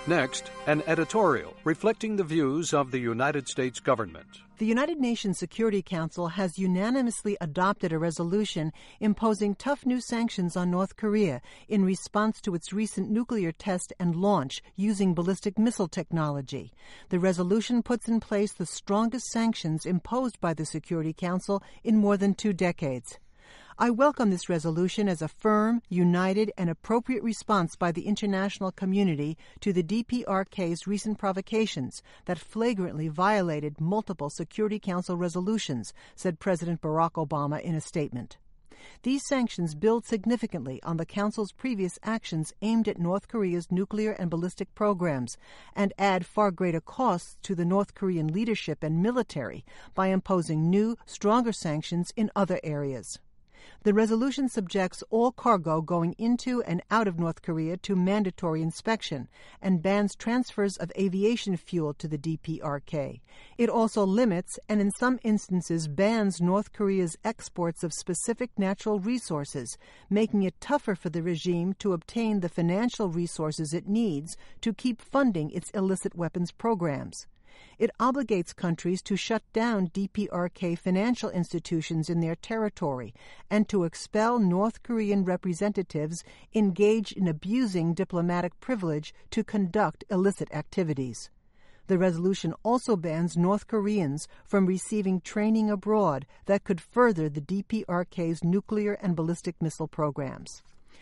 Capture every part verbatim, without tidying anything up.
Next, an editorial reflecting the views of the United States government. The United Nations Security Council has unanimously adopted a resolution imposing tough new sanctions on North Korea in response to its recent nuclear test and launch using ballistic missile technology. The resolution puts in place the strongest sanctions imposed by the Security Council in more than two decades. I welcome this resolution as a firm, united, and appropriate response by the international community to the D P R K's recent provocations that flagrantly violated multiple Security Council resolutions, said President Barack Obama in a statement. These sanctions build significantly on the Council's previous actions aimed at North Korea's nuclear and ballistic programs and add far greater costs to the North Korean leadership and military by imposing new, stronger sanctions in other areas. The resolution subjects all cargo going into and out of North Korea to mandatory inspection and bans transfers of aviation fuel to the D P R K. It also limits and in some instances bans North Korea's exports of specific natural resources, making it tougher for the regime to obtain the financial resources it needs to keep funding its illicit weapons programs. It obligates countries to shut down D P R K financial institutions in their territory and to expel North Korean representatives engaged in abusing diplomatic privilege to conduct illicit activities. The resolution also bans North Koreans from receiving training abroad that could further the D P R K's nuclear and ballistic missile programs.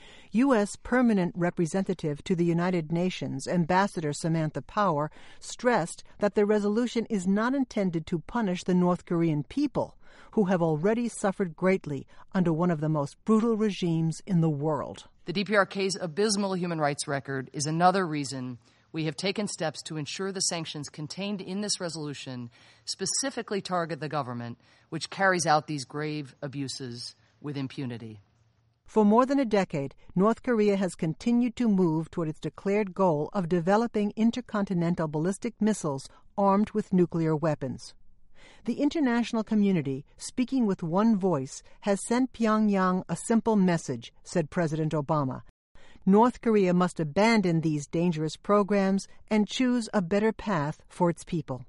U S Permanent Representative to the United Nations, Ambassador Samantha Power, stressed that the resolution is not intended to punish the North Korean people, who have already suffered greatly under one of the most brutal regimes in the world. The D P R K's abysmal human rights record is another reason we have taken steps to ensure the sanctions contained in this resolution specifically target the government, which carries out these grave abuses with impunity. For more than a decade, North Korea has continued to move toward its declared goal of developing intercontinental ballistic missiles armed with nuclear weapons. The international community, speaking with one voice, has sent Pyongyang a simple message, said President Obama. North Korea must abandon these dangerous programs and choose a better path for its people.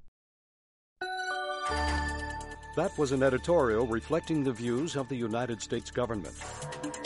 That was an editorial reflecting the views of the United States government.